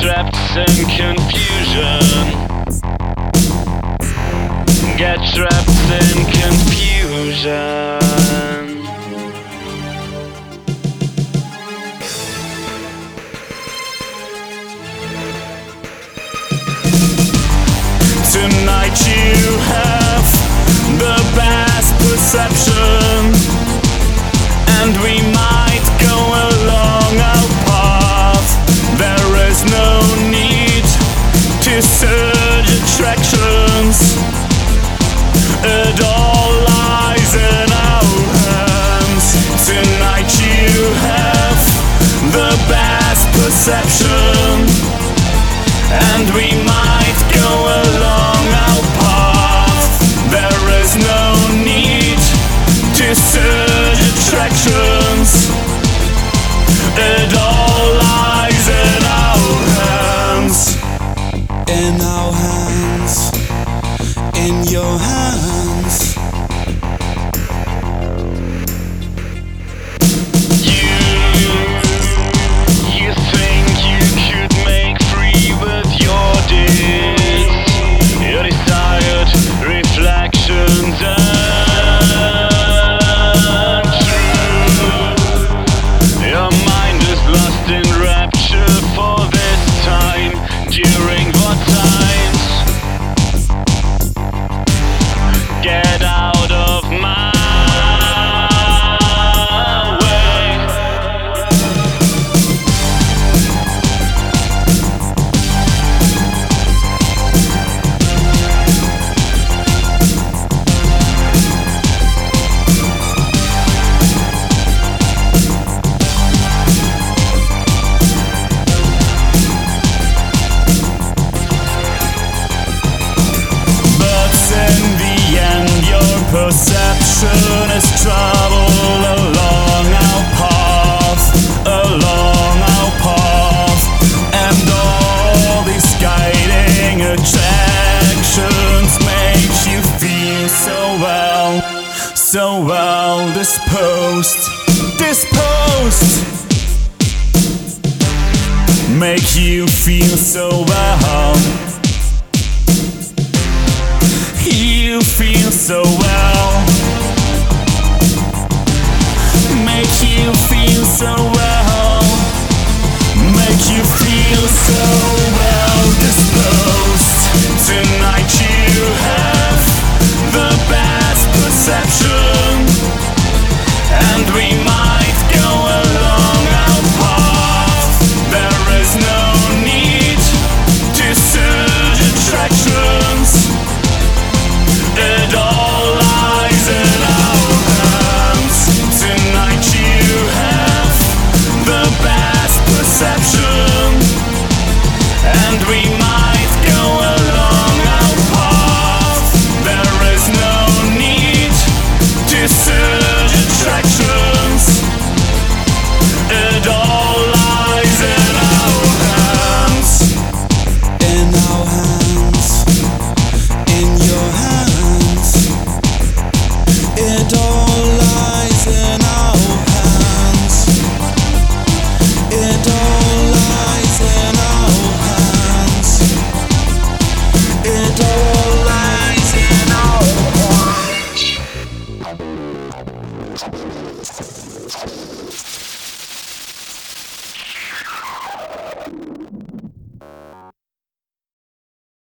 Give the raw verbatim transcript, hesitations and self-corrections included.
trapped in confusion. Get trapped in confusion. Tonight you have the best perception, and we might go along our path. There is no need to search attractions. It all lies in our hands. Tonight you have the best perception, and we might go along our path. There is no need to search attractions. It all lies in our hands. In our hands, in your hands. During what times? Get out of my way. Perception is travel along our path, along our path, and all these guiding attractions make you feel so well, so well disposed, disposed, make you feel so well. You feel so well, make you feel so well, make you feel so well disposed. Tonight you have the best perception, and we might go along our path. There is no need to search attractions. It all lies in our hands. Tonight you have the best perception, and we might go along our path. There is no need to search attractions. It all lies in our hands. In our hands, in your hands. It all lies in our hands. It all lies in our hands. It all lies in our hands.